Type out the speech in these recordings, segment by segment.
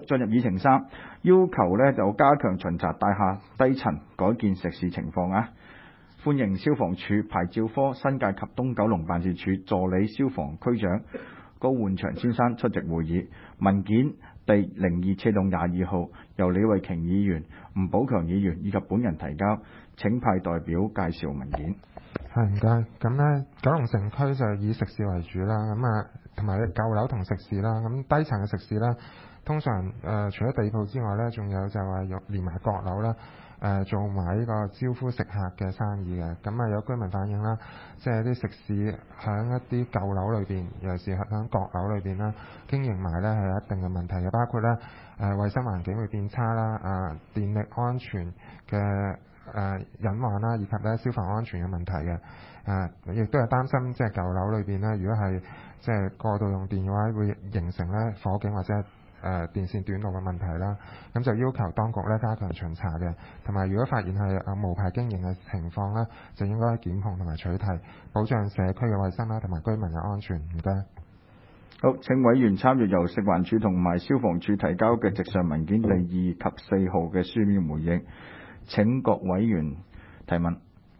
進入議程3，要求呢就加強巡查大廈低層改建食肆情況啊。歡迎消防處牌照科新界及東九龍辦事處助理消防區長高煥祥先生出席會議。文件第02/22號由李慧瓊議員、吳寶強議員以及本人提交，請派代表介紹文件。 係唔該。咁呢，九龍城區就以食肆為主啦，咁啊同埋舊樓同食肆啦，咁低層嘅食肆呢，通常除咗地鋪之外呢，仲有就係連埋閣樓啦。做埋呢個招呼食客嘅生意嘅，咁啊有居民反映啦，即係啲食肆喺一啲舊樓裏邊，尤其是喺閣樓裏邊啦，經營埋呢係有一定嘅問題嘅，包括呢衞生環境會變差啦，電力安全嘅隱患啦，以及呢消防安全嘅問題嘅，亦都係擔心即係舊樓裏邊呢，如果係即係過度用電嘅話，會形成呢火警或者電線短路嘅問題啦，咁就要求當局咧加強巡查嘅，同埋如果發現係無牌經營嘅情況咧，就應該檢控同埋取締，保障社區嘅衛生啦，同埋居民嘅安全。唔該。 好，請委員參閱由食環署同埋消防處提交嘅直上文件第2及4號嘅書面回應。請各委員提問。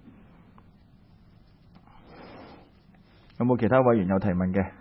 有冇其他委員有提問嘅？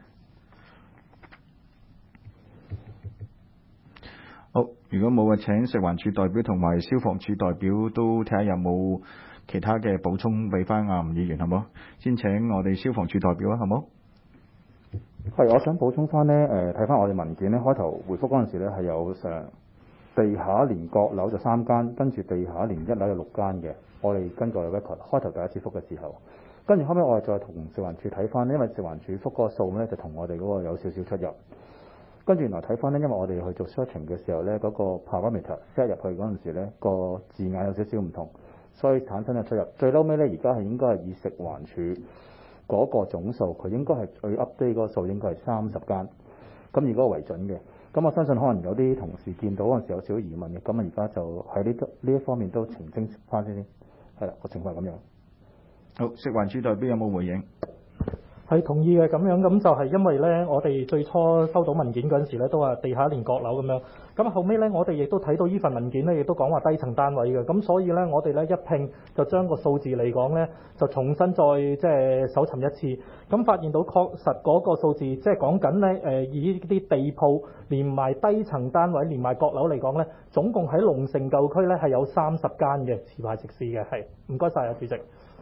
好，如果冇嘅，請食環署代表同埋消防處代表都睇下有冇其他嘅補充俾翻吳議員，好冇？先請我哋消防處代表啊，好冇？ 係，我想補充翻呢，睇翻我哋文件呢，開頭回覆嗰陣時呢係有地下連閣樓就3間，跟住地下連1樓有6間嘅。我哋根據我哋 record 開頭第一次覆嘅時候，跟住後尾我哋再同食環署睇翻，因為食環署覆嗰個數呢就同我哋嗰個有少少出入。跟住原來睇翻呢，因為我哋去做 searching 嘅時候呢，嗰個 parameter set 入去嗰陣時呢，個字眼有少少唔同，所以產生咗出入。最嬲尾呢，而家係應該係以食環署嗰個總數，佢應該係最 update 嗰個數應該係30間，咁以嗰個為準嘅。咁我相信可能有啲同事見到嗰陣時有少少疑問嘅，咁而家就喺呢一方面都澄清翻先。係啦，個情況係咁樣。 好，食環署代表有冇回應？ 係同意嘅，咁樣咁就係因為咧，我哋最初收到文件嗰陣時咧，都話地下連閣樓咁樣。咁後尾咧，我哋亦都睇到呢份文件咧，亦都講話低層單位嘅。咁所以咧，我哋咧一拼就將個數字嚟講咧，就重新再即係搜尋一次。咁發現到確實嗰個數字，即係講緊咧以啲地鋪連埋低層單位連埋閣樓嚟講咧，總共喺龍城舊區咧係有30間嘅持牌食肆嘅。係，唔該晒啊，主席。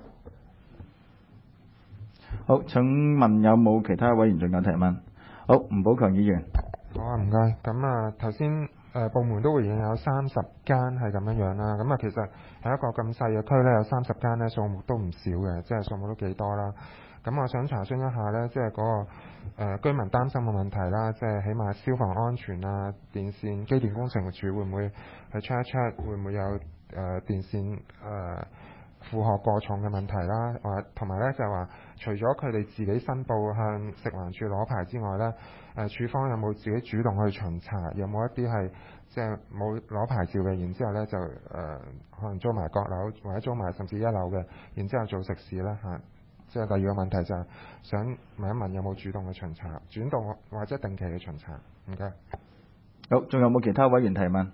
好，請問有冇其他委員仲有提問？好，吳寶強議員。 好啊，唔該。咁啊，頭先部門都回應有30間係咁樣啦。咁啊，其實係一個咁細嘅區咧，有30間咧，數目都唔少嘅，即係數目都幾多啦。咁我想查詢一下咧，即係嗰個居民擔心嘅問題啦，即係起碼消防安全啊、電線機電工程署會唔會去 check 一 check，會唔會有電線負荷過重嘅問題啦，同埋咧就係話，除咗佢哋自己申報向食環署攞牌之外咧，署方有冇自己主動去巡查？有冇一啲係即係冇攞牌照嘅，然之後咧就可能租埋閣樓或者租埋甚至1樓嘅，然之後做食肆咧嚇。即係第二個問題就係想問一問有冇主動嘅巡查、轉動或者定期嘅巡查？唔該。 好，仲有冇其他委員提問？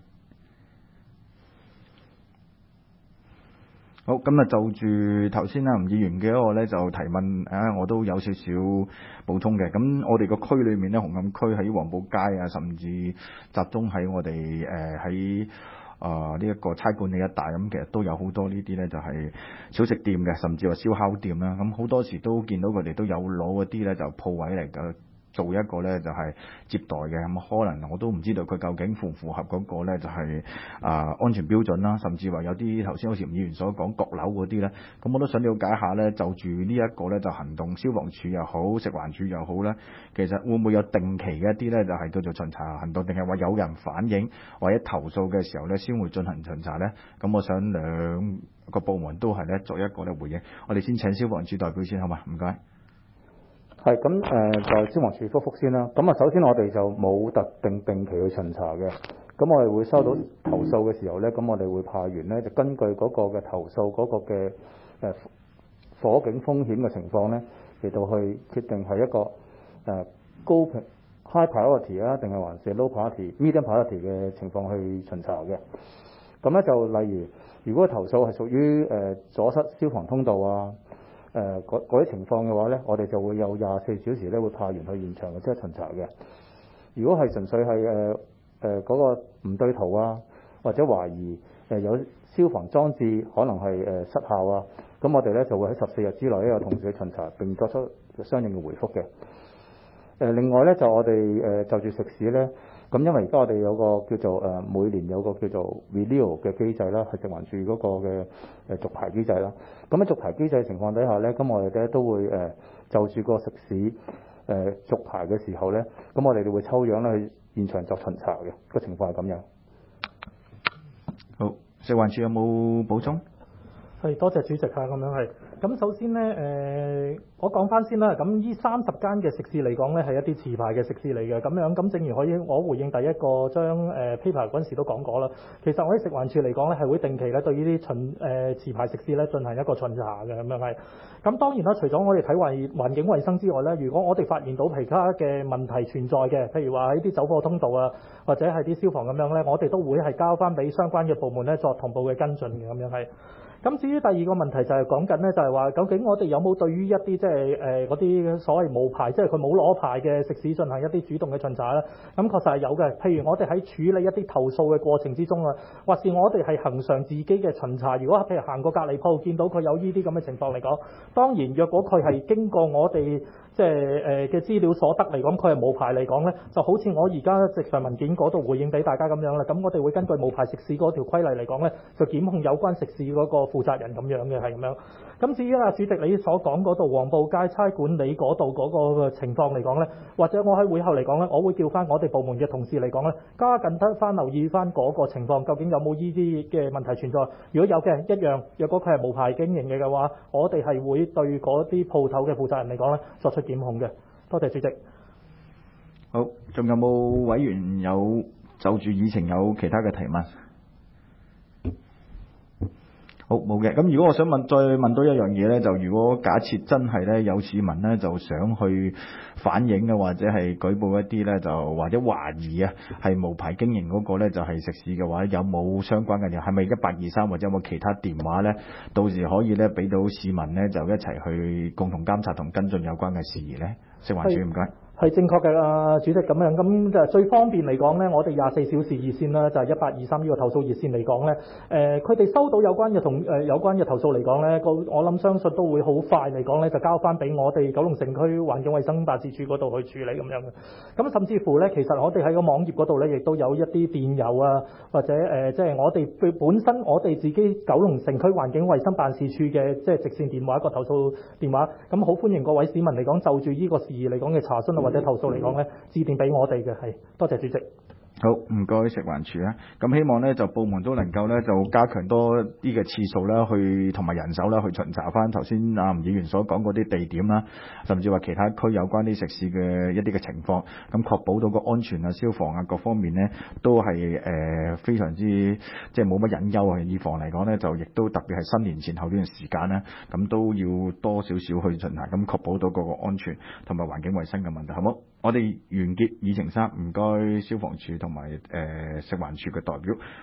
好，咁啊就住頭先吳議員嘅一個咧就提問，我都有少少補充嘅。咁我哋個區裏面咧，紅磡區喺黃埔街啊，甚至集中喺我哋喺呢一個差館嘅一帶，咁其實都有好多呢啲咧就係小食店嘅，甚至話燒烤店啦。咁好多時都見到佢哋都有攞嗰啲咧就鋪位嚟嘅。做一個咧就係接待嘅，咁可能我都唔知道佢究竟符唔符合嗰個咧就係安全標準啦，甚至話有啲頭先好似吳議員所講閣樓嗰啲咧，咁我都想了解下咧，就住呢一個咧就行動消防處又好，食環署又好咧，其實會唔會有定期嘅一啲咧就係叫做巡查行動，定係話有人反映或者投訴嘅時候咧先會進行巡查咧？咁我想兩個部門都係咧作一個咧回應。我哋先請消防處代表先好嘛？唔該。 係咁就消防處覆先啦。咁啊，首先我哋就冇特定期去巡查嘅。咁我哋會收到投訴嘅時候咧，咁我哋會派員咧就根據嗰個嘅投訴嗰個嘅火警風險嘅情況咧，嚟到去決定係一個高 high priority 啊，定係還是 low priority、medium priority 嘅情況去巡查嘅。咁咧就例如，如果投訴係屬於阻塞消防通道啊，嗰啲情況嘅話咧，我哋就會有24小時咧會派員去現場嘅即係巡查嘅。如果係純粹係嗰個唔對圖啊，或者懷疑有消防裝置可能係失效啊，咁我哋咧就會喺14日之內咧有同事去巡查並作出相應嘅回覆嘅。另外咧就我哋就住食肆咧，咁因為而家我哋有個叫做每年有個叫做 renewal 嘅機制啦，係食環署嗰個嘅續牌機制啦。咁喺續牌機制嘅情況底下咧，咁我哋咧都會就住個食肆續牌嘅時候咧，咁我哋會抽樣咧去現場作巡查嘅，個情況係咁樣。 好，食環署有冇補充？ 係，多謝主席啊，咁樣係。咁首先咧，我講翻先啦。咁呢30間嘅食肆嚟講咧，係一啲持牌嘅食肆嚟嘅。咁樣咁，正如我回應第一個張paper 嗰陣時都講過啦。其實我喺食環署嚟講咧，係會定期咧對呢啲持牌食肆咧進行一個巡查嘅，咁樣係。咁當然啦，除咗我哋睇環境衛生之外咧，如果我哋發現到其他嘅問題存在嘅，譬如話喺啲走火通道啊，或者係啲消防咁樣咧，我哋都會係交翻俾相關嘅部門咧作同步嘅跟進嘅，咁樣係。咁至於第二個問題就係講緊咧，就係話究竟我哋有冇對於一啲即係嗰啲所謂無牌，即係佢冇攞牌嘅食肆進行一啲主動嘅巡查咧？咁確實係有嘅。譬如我哋喺處理一啲投訴嘅過程之中啊，或是我哋係恒常自己嘅巡查。如果譬如行過隔離鋪見到佢有呢啲咁嘅情況嚟講，當然若果佢係經過我哋即係嘅資料所得嚟講，佢係無牌嚟講咧，就好似我而家直上文件嗰度回應俾大家咁樣啦。咁我哋會根據無牌食肆嗰條規例嚟講咧，就檢控有關食肆嗰個負責人咁樣嘅，係咁樣。咁至於主席你所講嗰度黃埔街差管理嗰度嗰個情況嚟講咧，或者我喺會後嚟講咧，我會叫翻我哋部門嘅同事嚟講咧，加緊得翻留意翻嗰個情況，究竟有冇呢啲嘅問題存在？如果有嘅，一樣，若果佢係無牌經營嘅話，我哋係會對嗰啲鋪頭嘅負責人嚟講咧作出檢控嘅。多謝主席。 好，仲有冇委員有就住議程有其他嘅提問？好，冇嘅。咁如果我想再問多一樣嘢咧，就如果假設真係咧有市民咧就想去反映嘅，或者係舉報一啲咧就或者懷疑啊係無牌經營嗰個咧就係食肆嘅話，有冇相關嘅嘢？係咪1823或者有冇其他電話咧？到時可以咧俾到市民咧就一齊去共同監察同跟進有關嘅事宜咧？食環署唔該。 係正確嘅，主席咁樣，咁就最方便嚟講咧，我哋24小時熱線啦，就係1823呢個投訴熱線嚟講咧，佢哋收到有關嘅投訴嚟講咧，我諗相信都會好快嚟講咧，就交翻俾我哋九龍城區環境衛生辦事處嗰度去處理咁樣嘅。咁甚至乎咧，其實我哋喺個網頁嗰度咧，亦都有一啲電郵啊，或者即係我哋本身我哋自己九龍城區環境衛生辦事處嘅即係直線電話一個投訴電話，咁好歡迎各位市民嚟講就住呢個事宜嚟講嘅查詢啊或者投訴嚟講咧，致電俾我哋嘅，係多謝主席。 好，唔該食環署啊。咁希望咧就部門都能夠咧就加強多啲嘅次數啦，去同埋人手啦，去巡查翻頭先吳議員所講嗰啲地點啦，甚至話其他區有關啲食肆嘅一啲嘅情況，咁確保到個安全啊、消防啊各方面咧都係非常之即係冇乜隱憂啊。以防嚟講咧，就亦都特別係新年前後呢段時間咧，咁都要多少少去巡查，咁確保到個安全同埋環境衛生嘅問題，好冇？我哋完結議程3，唔該消防處同埋食環署嘅代表。